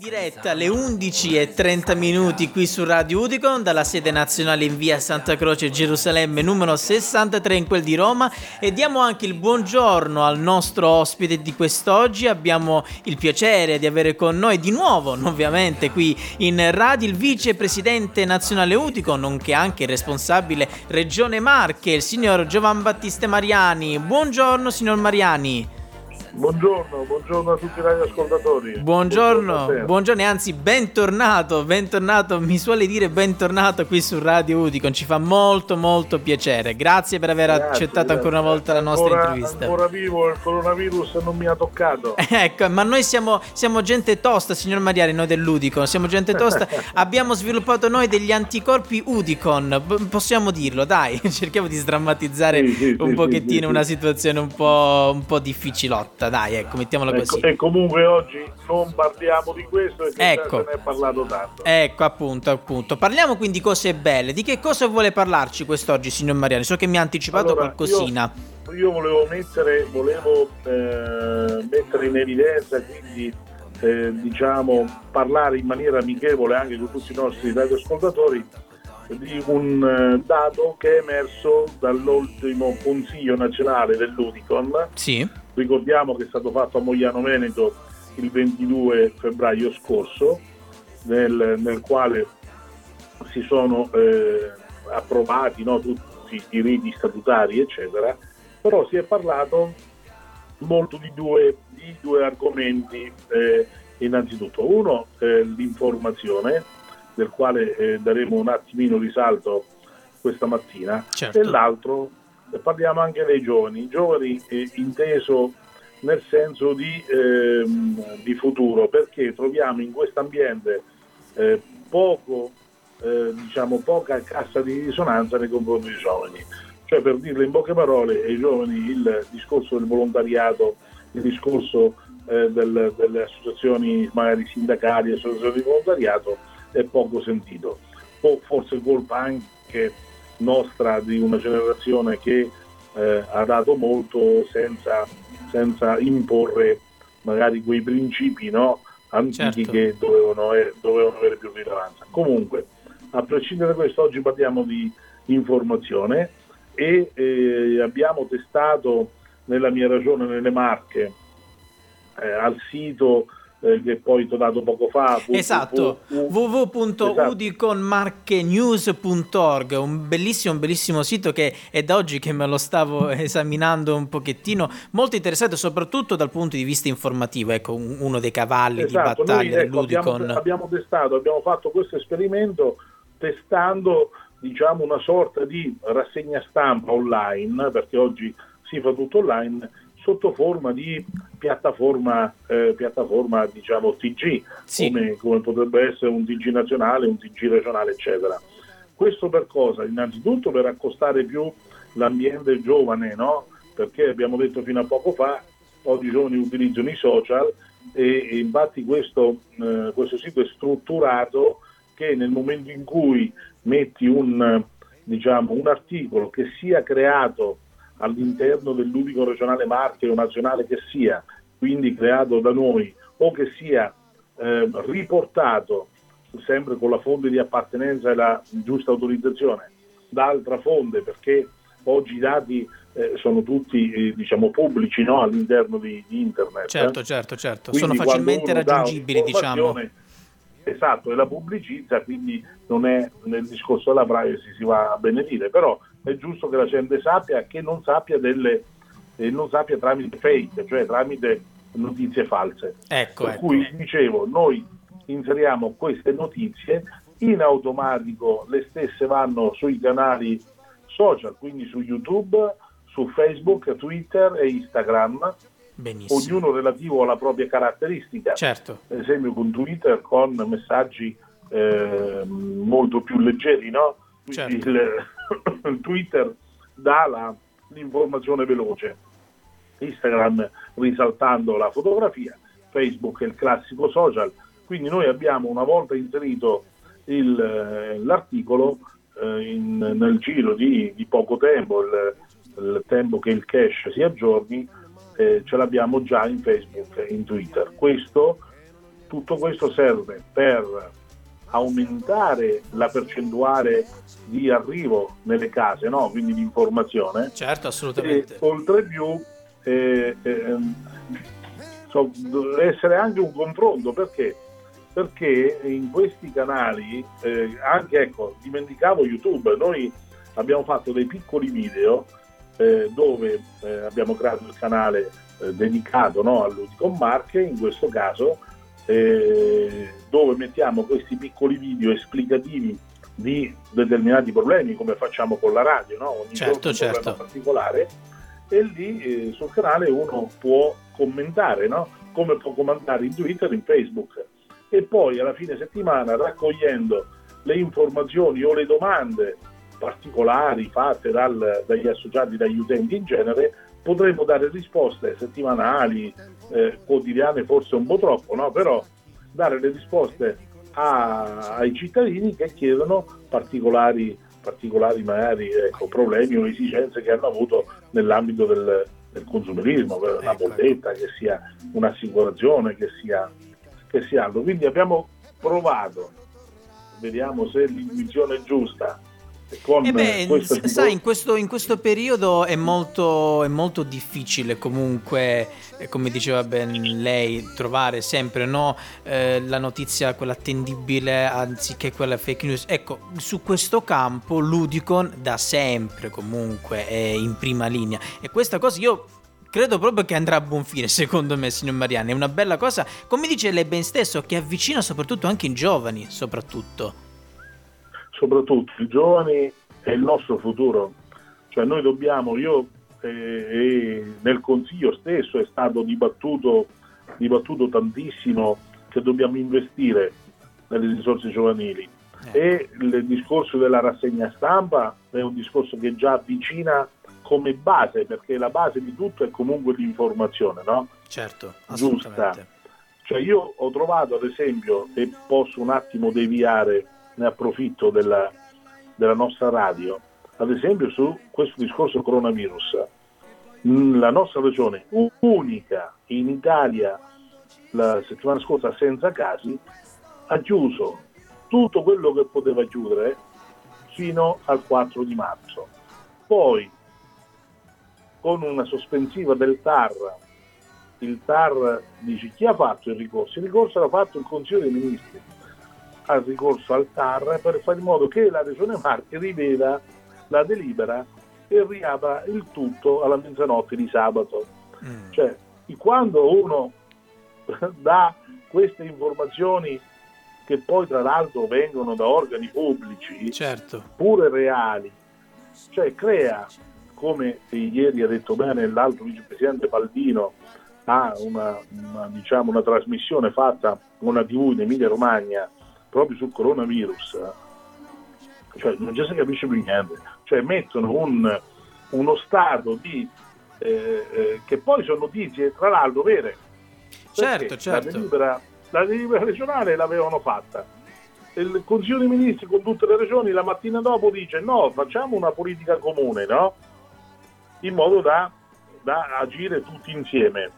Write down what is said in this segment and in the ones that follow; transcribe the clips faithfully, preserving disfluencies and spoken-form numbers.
diretta alle undici e trenta minuti qui su Radio Udicon dalla sede nazionale in via Santa Croce Gerusalemme numero sessantatré in quel di Roma, e diamo anche il buongiorno al nostro ospite di quest'oggi. Abbiamo il piacere di avere con noi di nuovo, ovviamente qui in radio, il vicepresidente nazionale Udicon, nonché anche il responsabile Regione Marche, il signor Giovan Battista Mariani. Buongiorno signor Mariani. Buongiorno, buongiorno a tutti i radioascoltatori. Buongiorno, buongiorno, buongiorno e anzi bentornato, bentornato, mi suole dire bentornato qui su Radio Udicon, ci fa molto molto piacere. Grazie per aver grazie, accettato grazie. ancora una volta la nostra ancora, intervista. Ancora vivo, il coronavirus non mi ha toccato. Ecco, ma noi siamo, siamo gente tosta, signor Mariani, noi dell'Udicon, siamo gente tosta, abbiamo sviluppato noi degli anticorpi Udicon, B- possiamo dirlo, dai, cerchiamo di sdrammatizzare sì, sì, un sì, pochettino sì, una sì. situazione un po', un po' difficilotta. Dai, ecco, mettiamola così. E comunque oggi non parliamo di questo, perché ecco. già se ne è parlato tanto. Ecco, appunto, appunto. Parliamo quindi di cose belle. Di che cosa vuole parlarci quest'oggi, signor Mariani? So che mi ha anticipato allora, qualcosina. Io, io volevo mettere, volevo eh, mettere in evidenza, quindi eh, diciamo parlare in maniera amichevole anche con tutti i nostri radioascoltatori di un eh, dato che è emerso dall'ultimo Consiglio Nazionale dell'Udicon. Sì. Ricordiamo che è stato fatto a Mogliano Veneto il ventidue febbraio scorso, nel, nel quale si sono eh, approvati, no, tutti i riti statutari, eccetera, però si è parlato molto di due, di due argomenti. Eh, innanzitutto, uno eh, l'informazione, del quale eh, daremo un attimino risalto questa mattina, certo. E l'altro parliamo anche dei giovani, i giovani eh, inteso nel senso di, eh, di futuro, perché troviamo in questo ambiente eh, poco, eh, diciamo poca cassa di risonanza nei confronti dei giovani. Cioè, per dirlo in poche parole, ai giovani il discorso del volontariato, il discorso eh, del, delle associazioni magari sindacali, associazioni di volontariato è poco sentito. O forse colpa anche nostra, di una generazione che eh, ha dato molto senza, senza imporre magari quei principi, no, antichi, certo, che dovevano, eh, dovevano avere più rilevanza. Comunque, a prescindere da questo, oggi parliamo di informazione e eh, abbiamo testato nella mia regione, nelle Marche, eh, al sito Eh, che poi ti ho dato poco fa, esatto, w w w punto udiconmarchenews punto org, un bellissimo bellissimo sito che è da oggi che me lo stavo esaminando un pochettino, molto interessante soprattutto dal punto di vista informativo, ecco, un, uno dei cavalli esatto, di battaglia noi, ecco, dell'Udicon. Abbiamo, abbiamo testato, abbiamo fatto questo esperimento testando, diciamo, una sorta di rassegna stampa online, perché oggi si fa tutto online, sotto forma di piattaforma, eh, piattaforma diciamo T G, sì, come, come potrebbe essere un T G nazionale, un T G regionale, eccetera. Questo per cosa? Innanzitutto per accostare più l'ambiente giovane, no? Perché abbiamo detto fino a poco fa, oggi i giovani utilizzano i social e, e infatti questo, eh, questo sito è strutturato che nel momento in cui metti un, diciamo, un articolo che sia creato all'interno dell'Udicon regionale Marche o nazionale che sia, quindi creato da noi, o che sia eh, riportato sempre con la fonte di appartenenza e la giusta autorizzazione da altra fonte, perché oggi i dati eh, sono tutti eh, diciamo pubblici, no? All'interno di, di internet. Certo, certo, certo, quindi sono facilmente raggiungibili, diciamo. Esatto, e la pubblicizza, quindi non è nel discorso della privacy, si va a benedire, però è giusto che la gente sappia, che non sappia delle eh, non sappia tramite fake, cioè tramite notizie false. Ecco, per ecco. cui dicevo, noi inseriamo queste notizie, in automatico le stesse vanno sui canali social, quindi su YouTube, su Facebook, Twitter e Instagram. Benissimo. Ognuno relativo alla propria caratteristica. Certo. Per esempio con Twitter con messaggi eh, molto più leggeri, no? Quindi certo. il, il Twitter dà la, l'informazione veloce, Instagram risaltando la fotografia, Facebook è il classico social. Quindi noi abbiamo, una volta inserito il, l'articolo, eh, in, nel giro di, di poco tempo, il, il tempo che il cache si aggiorni, Eh, ce l'abbiamo già in Facebook e in Twitter. Questo Tutto questo serve per aumentare la percentuale di arrivo nelle case, no? Quindi di informazione. Certo, assolutamente. E oltre più eh, eh, so, deve essere anche un confronto, perché perché in questi canali eh, anche, ecco, dimenticavo YouTube, noi abbiamo fatto dei piccoli video eh, dove eh, abbiamo creato il canale eh, dedicato, no, all'Udicom Marche, in questo caso eh, dove mettiamo questi piccoli video esplicativi di determinati problemi, come facciamo con la radio, no? Ogni certo, giorno un certo. problema particolare, e lì eh, sul canale uno può commentare, no? Come può commentare in Twitter, in Facebook, e poi alla fine settimana, raccogliendo le informazioni o le domande particolari fatte dal, dagli associati, dagli utenti in genere, potremo dare risposte settimanali, eh, quotidiane forse un po' troppo, no? Però dare le risposte a, ai cittadini che chiedono particolari, particolari magari ecco, problemi o esigenze che hanno avuto nell'ambito del, del consumerismo, per una bolletta, che sia un'assicurazione, che sia, che sia altro. Quindi abbiamo provato, vediamo se l'intuizione è giusta. Con eh beh, questo s- tipo... sai, in questo, in questo periodo è molto, è molto difficile comunque, eh, come diceva ben lei, trovare sempre, no, eh, la notizia quella attendibile anziché quella fake news. Ecco, su questo campo l'Udicon da sempre comunque è in prima linea, e questa cosa io credo proprio che andrà a buon fine, secondo me, signor Mariani. È una bella cosa, come dice lei ben stesso, che avvicina soprattutto anche i giovani, soprattutto. soprattutto i giovani è il nostro futuro, cioè noi dobbiamo, io eh, eh, nel Consiglio stesso è stato dibattuto, dibattuto tantissimo che dobbiamo investire nelle risorse giovanili, eh. E il discorso della rassegna stampa è un discorso che già avvicina come base, perché la base di tutto è comunque l'informazione, no? Certo, giusta. Cioè io ho trovato, ad esempio, e posso un attimo deviare, ne approfitto della, della nostra radio, ad esempio su questo discorso coronavirus, la nostra regione unica in Italia la settimana scorsa senza casi ha chiuso tutto quello che poteva chiudere fino al quattro di marzo, poi con una sospensiva del T A R, il T A R dice chi ha fatto il ricorso? Il ricorso l'ha fatto il Consiglio dei Ministri, al ricorso al T A R per fare in modo che la Regione Marche riveda la delibera e riapra il tutto alla mezzanotte di sabato. Mm. Cioè, quando uno dà queste informazioni, che poi tra l'altro vengono da organi pubblici, certo, pure reali, cioè crea, come ieri ha detto bene l'altro vicepresidente Baldino, ha una, una, diciamo, una trasmissione fatta con una tivù in Emilia Romagna proprio sul coronavirus, cioè non ci si capisce più niente, cioè mettono un, uno stato di eh, eh, che poi sono notizie tra l'altro vere, certo, certo. La delibera, la delibera regionale l'avevano fatta, il Consiglio dei Ministri con tutte le regioni la mattina dopo dice no, facciamo una politica comune, no? In modo da, da agire tutti insieme.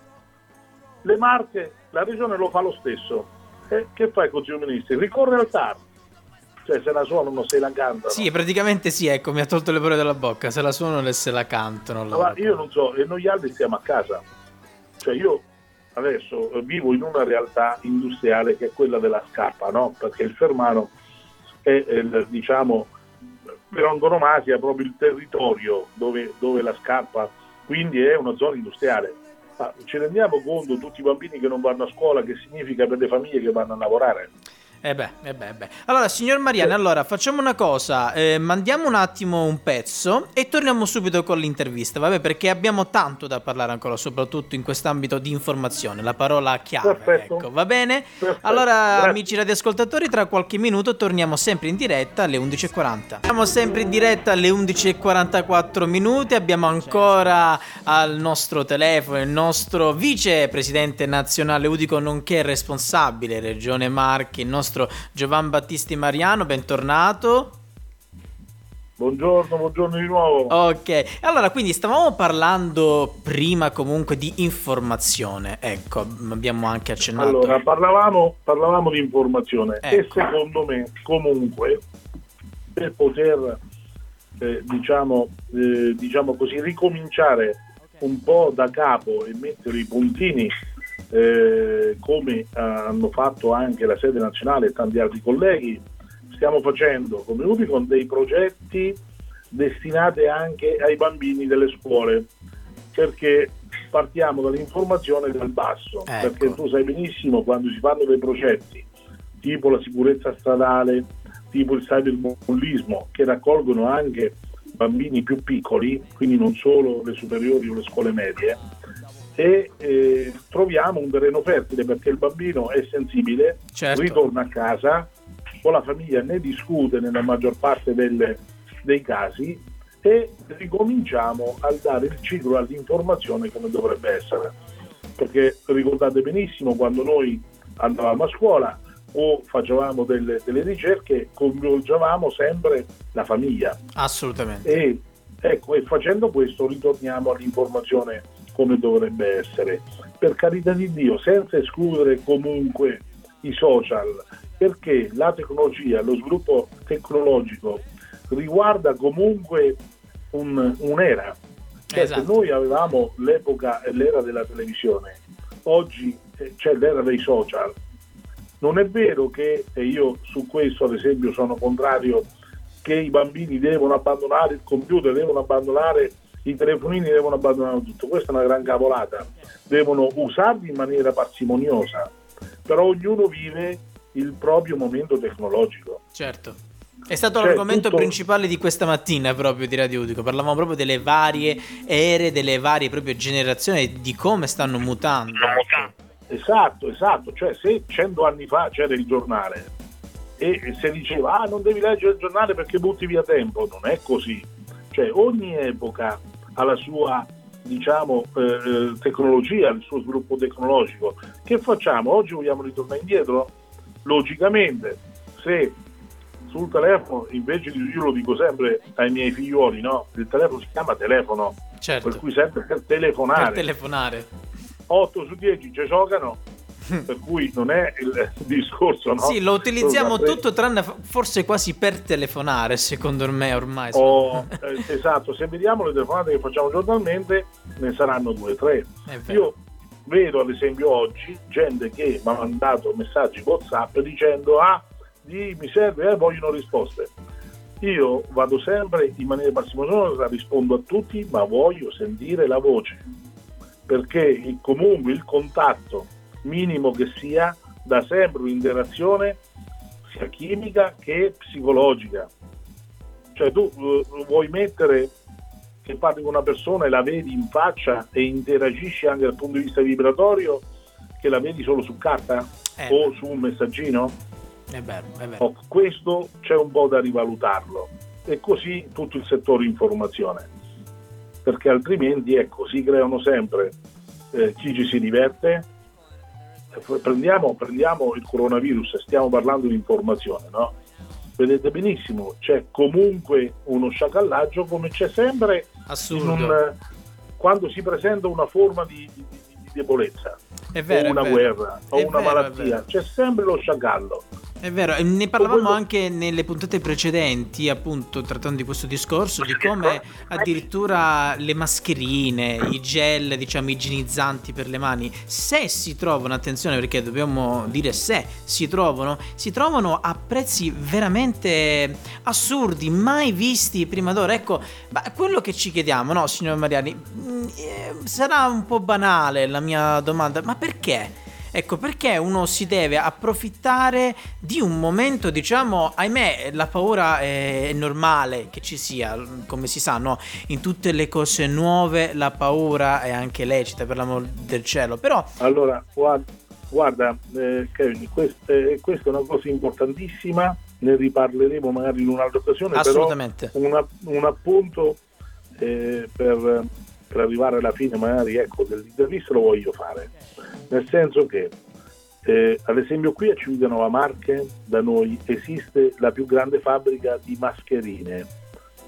Le Marche, la regione lo fa lo stesso. Eh, che fa il Consiglio dei Ministri? Ricorre al T A R, cioè se la suonano, se la cantano. Sì, praticamente sì, ecco, mi ha tolto le parole dalla bocca, se la suonano e se la cantano. Ma io non so, e noi altri stiamo a casa, cioè io adesso vivo in una realtà industriale che è quella della scarpa, no? Perché il Fermano è, è diciamo, per antonomasia proprio il territorio dove, dove la scarpa, quindi è una zona industriale. Ma ci rendiamo conto, tutti i bambini che non vanno a scuola, che significa per le famiglie che vanno a lavorare? Eh beh, eh beh, eh beh. Allora, signor Mariani, allora facciamo una cosa, eh, mandiamo un attimo un pezzo e torniamo subito con l'intervista, vabbè, perché abbiamo tanto da parlare ancora, soprattutto in quest'ambito di informazione, la parola chiave. Perfetto. Ecco, va bene? Perfetto. Allora, Grazie. amici radioascoltatori, tra qualche minuto torniamo sempre in diretta alle undici e quaranta. Siamo sempre in diretta alle undici e quarantaquattro minuti, abbiamo ancora al nostro telefono il nostro vicepresidente nazionale Udicon, nonché responsabile Regione Marche, il nostro Giovan Battisti Mariano. Bentornato. Buongiorno, buongiorno di nuovo. Ok, allora quindi stavamo parlando prima comunque di informazione, ecco, abbiamo anche accennato. Allora, parlavamo, parlavamo di informazione Ecco. e secondo me comunque per poter eh, diciamo, eh, diciamo così ricominciare un po' da capo e mettere i puntini eh, come hanno fatto anche la sede nazionale e tanti altri colleghi, stiamo facendo come Udicon dei progetti destinati anche ai bambini delle scuole, perché partiamo dall'informazione dal basso, Ecco. perché tu sai benissimo quando si fanno dei progetti tipo la sicurezza stradale, tipo il cyberbullismo, che raccolgono anche bambini più piccoli, quindi non solo le superiori o le scuole medie, e eh, troviamo un terreno fertile perché il bambino è sensibile, Certo. ritorna a casa, con la famiglia ne discute nella maggior parte delle, dei casi e ricominciamo a dare il ciclo all'informazione come dovrebbe essere, perché ricordate benissimo quando noi andavamo a scuola o facevamo delle, delle ricerche, coinvolgevamo sempre la famiglia. Assolutamente. E, ecco, e facendo questo ritorniamo all'informazione come dovrebbe essere, per carità di Dio, senza escludere comunque i social, perché la tecnologia, lo sviluppo tecnologico riguarda comunque un, un'era. Cioè, Esatto. se noi avevamo l'epoca e l'era della televisione, oggi c'è l'era dei social. Non è vero che, e io su questo ad esempio sono contrario, che i bambini devono abbandonare il computer, devono abbandonare i telefonini, devono abbandonare tutto. Questa è una gran cavolata. Devono usarli in maniera parsimoniosa, però ognuno vive il proprio momento tecnologico. Certo. È stato Cioè, l'argomento tutto... principale di questa mattina proprio di Radio Udico. Parlavamo proprio delle varie ere, delle varie proprio generazioni e di come stanno mutando. Esatto, esatto. Cioè, se cento anni fa c'era il giornale e se diceva ah non devi leggere il giornale perché butti via tempo, non è così. Cioè, ogni epoca ha la sua, diciamo, eh, tecnologia, il suo sviluppo tecnologico. Che facciamo? Oggi vogliamo ritornare indietro? Logicamente, se sul telefono, invece di, io lo dico sempre ai miei figlioli, no? Il telefono si chiama telefono, Certo. per cui sempre per telefonare. Per telefonare. otto su dieci ci giocano, per cui non è il discorso, no? Sì, lo utilizziamo Sempre... tutto tranne forse quasi per telefonare, secondo me ormai. Oh, eh, esatto, se vediamo le telefonate che facciamo giornalmente ne saranno due o tre. Io vedo ad esempio oggi gente che mi ha mandato messaggi WhatsApp dicendo ah di, mi serve, eh, vogliono risposte. Io vado sempre in maniera parsimoniosa, rispondo a tutti, ma voglio sentire la voce, perché il, comunque il contatto minimo che sia dà sempre un'interazione sia chimica che psicologica. Cioè tu uh, vuoi mettere che parli con una persona e la vedi in faccia e interagisci anche dal punto di vista vibratorio, che la vedi solo su carta eh, o su un messaggino? È vero, è vero. Oh, questo c'è un po' da rivalutarlo, e così tutto il settore informazione, perché altrimenti ecco si creano sempre eh, chi ci si diverte. Prendiamo, prendiamo il coronavirus, stiamo parlando di informazione, no? Vedete benissimo, c'è comunque uno sciacallaggio come c'è sempre in un, quando si presenta una forma di, di, di debolezza, è vero, o una è vero. guerra o è una vero, malattia, c'è sempre lo sciacallo. È vero, e ne parlavamo quello... anche nelle puntate precedenti, appunto, trattando di questo discorso, di come addirittura le mascherine, i gel, diciamo, igienizzanti per le mani, se si trovano, attenzione perché dobbiamo dire se si trovano, si trovano a prezzi veramente assurdi, mai visti prima d'ora. Ecco, ma quello che ci chiediamo, no, signor Mariani, eh, sarà un po' banale la mia domanda, ma perché? Ecco, perché uno si deve approfittare di un momento, diciamo, ahimè, la paura è normale che ci sia, come si sa, no? In tutte le cose nuove la paura è anche lecita, per l'amor del cielo, però... Allora, guarda, guarda eh, Kevin, questa, eh, questa è una cosa importantissima, ne riparleremo magari in un'altra occasione. Assolutamente. Però una, un appunto eh, per, per arrivare alla fine magari, ecco, dell'intervista lo voglio fare. Nel senso che, eh, ad esempio, qui a Civitanova Marche, da noi, esiste la più grande fabbrica di mascherine.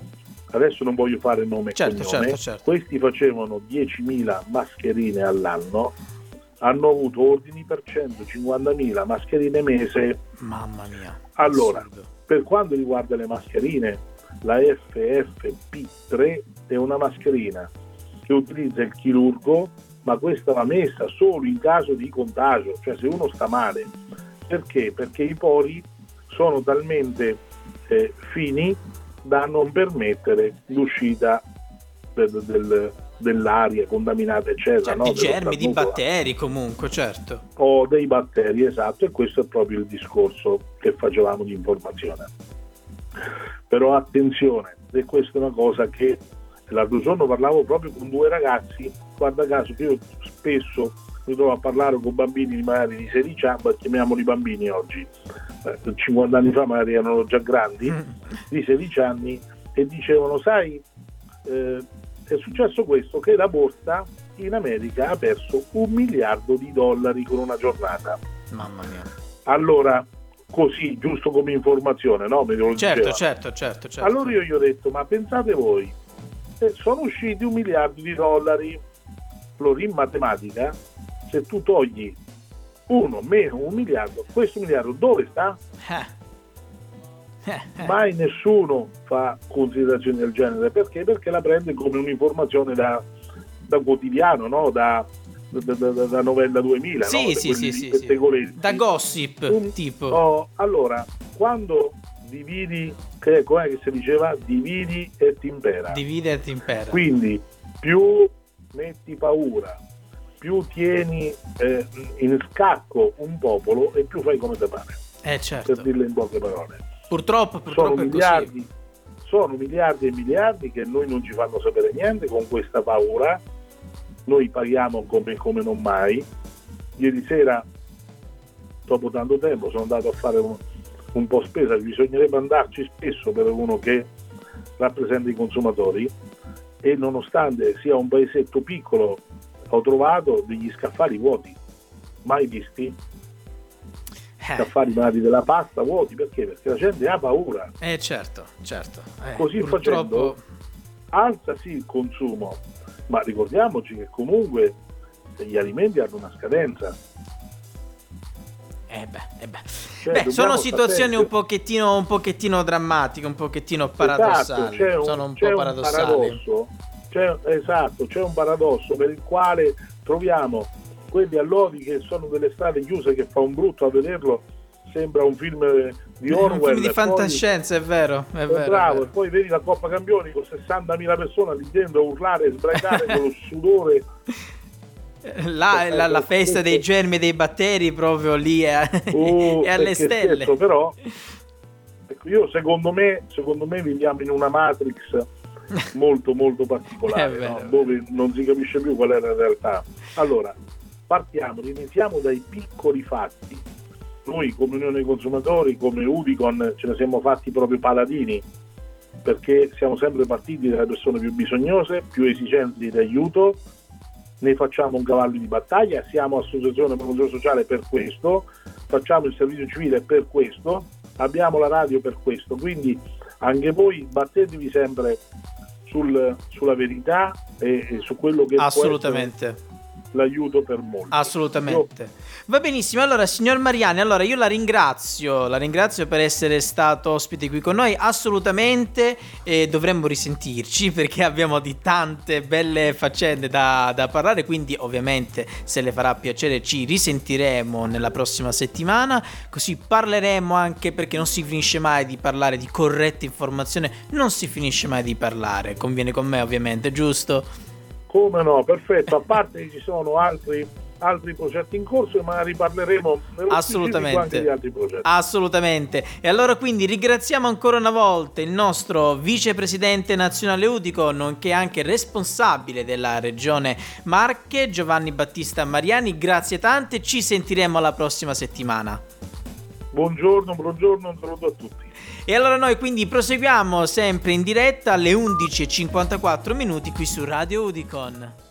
adesso non voglio fare nome e certo, cognome, certo, certo. questi facevano diecimila mascherine all'anno, hanno avuto ordini per centocinquantamila mascherine mese. Mamma mia. Allora, assurdo. Per quanto riguarda le mascherine, la F F P tre è una mascherina che utilizza il chirurgo, ma questa va messa solo in caso di contagio, cioè se uno sta male. Perché? Perché i pori sono talmente eh, fini da non permettere l'uscita del, del, dell'aria contaminata, eccetera. Cioè, no? di Dello germi, di starnuto, batteri comunque, certo. o dei batteri, esatto, e questo è proprio il discorso che facevamo di informazione. Però attenzione, e questa è una cosa che l'altro giorno parlavo proprio con due ragazzi, guarda caso che io spesso mi trovo a parlare con bambini magari di sedici anni, chiamiamoli bambini oggi, eh, cinquanta anni fa magari erano già grandi, di sedici anni, e dicevano, sai, eh, è successo questo, che la borsa in America ha perso un miliardo di dollari con una giornata. Mamma mia. Allora, così, giusto come informazione, no? Me lo Certo, diceva. certo, certo, certo. Allora io gli ho detto, ma pensate voi, eh, sono usciti un miliardo di dollari, allora in matematica, se tu togli uno meno un miliardo, questo miliardo dove sta? Eh. Eh, eh. Mai nessuno fa considerazioni del genere, perché? Perché la prende come un'informazione da, da quotidiano, no? Da, da, da, da, da novella duemila, Sì, no? sì, sì, sì, sì. pettegolezzi. Da gossip, Un- tipo. Oh, allora, quando dividi, che com'è che si diceva? Dividi e ti impera. Divide e ti impera. Quindi più metti paura, più tieni eh, in scacco un popolo e più fai come te pare, Eh, certo. per dirle in poche parole. Purtroppo, Sono purtroppo è miliardi, così. sono miliardi e miliardi che noi non ci fanno sapere niente con questa paura. Noi paghiamo come, come non mai. Ieri sera, dopo tanto tempo, sono andato a fare un, un po' spesa. Bisognerebbe andarci spesso per uno che rappresenta i consumatori, e nonostante sia un paesetto piccolo ho trovato degli scaffali vuoti, mai visti. Eh, Scaffali magari della pasta vuoti, perché? Perché la gente ha paura. eh, certo, certo. Eh, Così purtroppo... facendo alza sì il consumo, ma ricordiamoci che comunque gli alimenti hanno una scadenza. Eh beh, eh beh. Cioè, Beh, sono dobbiamo situazioni sapere- un pochettino, un pochettino drammatiche, un pochettino paradossali. Esatto, c'è un, sono un c'è po' un paradossali. paradosso, c'è, esatto, c'è un paradosso per il quale troviamo quelli allodi che sono delle strade chiuse, che fa un brutto a vederlo, sembra un film di È Orwell. un film di e fantascienza, è vero, è poi, vero. è bravo, è e vero. poi vedi la Coppa Campioni con sessantamila persone lì dentro a urlare e sbraitare con lo sudore. Là, la, la festa dei germi e dei batteri proprio lì è, Oh, è alle perché stelle. scherzo, però ecco, io secondo me secondo me viviamo in una matrix molto molto particolare, È vero, no? è vero. Dove non si capisce più qual è la realtà. Allora, partiamo, iniziamo dai piccoli fatti. Noi come Unione dei Consumatori, come Udicon, ce ne siamo fatti proprio paladini, perché siamo sempre partiti dalle persone più bisognose, più esigenti di aiuto. Ne facciamo un cavallo di battaglia, siamo associazione promozione sociale per questo, facciamo il servizio civile per questo, abbiamo la radio per questo, quindi anche voi battetevi sempre sul, sulla verità e, e su quello che può Assolutamente. essere l'aiuto per molti. Assolutamente. Va benissimo, allora signor Mariani, allora io la ringrazio, la ringrazio per essere stato ospite qui con noi, assolutamente, e dovremmo risentirci perché abbiamo di tante belle faccende da, da parlare, quindi ovviamente se le farà piacere ci risentiremo nella prossima settimana, così parleremo anche, perché non si finisce mai di parlare di corretta informazione, non si finisce mai di parlare, conviene con me ovviamente, giusto? Come no, perfetto, a parte che ci sono altri, altri progetti in corso e magari parleremo nello Assolutamente. specifico anche di altri progetti. Assolutamente. E allora quindi ringraziamo ancora una volta il nostro vicepresidente nazionale Udicon, nonché anche responsabile della regione Marche, Giovanni Battista Mariani. Grazie tante, ci sentiremo la prossima settimana. Buongiorno, buongiorno, un saluto a tutti. E allora noi quindi proseguiamo sempre in diretta alle undici e cinquantaquattro minuti qui su Radio Udicon.